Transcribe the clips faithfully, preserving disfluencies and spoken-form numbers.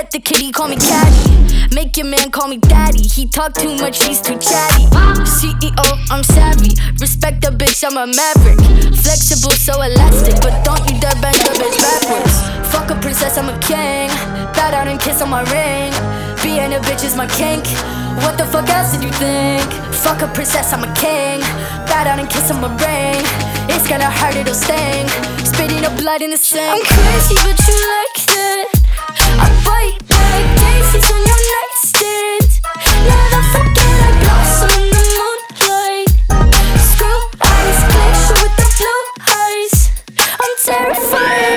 Pet the kitty, call me caddy. Make your man call me daddy. He talk too much, he's too chatty. C E O, I'm savvy. Respect the bitch, I'm a maverick. Flexible, so elastic, but don't you dare bend your bitch backwards. Fuck a princess, I'm a king. Bow down and kiss on my ring. Being a bitch is my kink. What the fuck else did you think? Fuck a princess, I'm a king. Bow down and kiss on my ring. It's gonna hurt, it'll sting. Spitting up blood in the sink. I'm crazy, but you like that. I bite like daisies on your nightstand. Never forget I blossom in the moonlight. Screw eyes, glacier with the blue eyes. I'm terrified.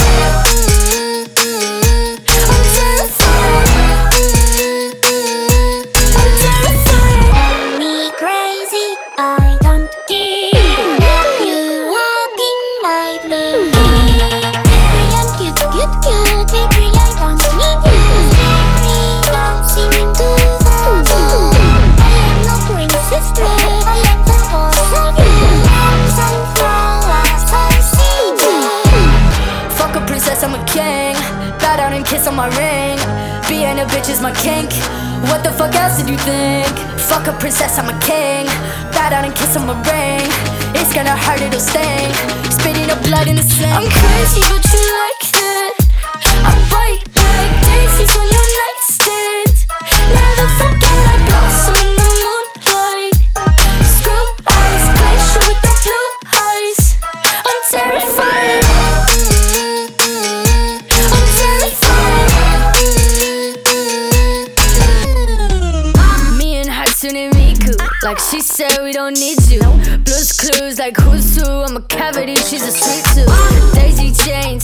I'm terrified. I'm terrified. Me crazy, I don't care. You walking like me. And cute, cute, cute, baby, I don't need you. Me don't seem to love you. I am no princess, I am the boss of you. Sunflowers, I see you. Fuck a princess, I'm a king. Bow down and kiss on my ring. Being a bitch is my kink. What the fuck else did you think? Fuck a princess, I'm a king. Bow down and kiss on my ring. It's gonna hurt, it'll sting. Spitting up blood in the sink. I'm crazy, but you like that. I bite like daisies on your nightstand. Never forget I blossom in the moonlight. Screw eyes, glacier with the blue eyes. I'm terrified. I'm terrified. Me and Hatsune Miku, like she said we don't need you. Blues clues like who's who. I'm a cavity, she's a sweet tooth. Daisy chains,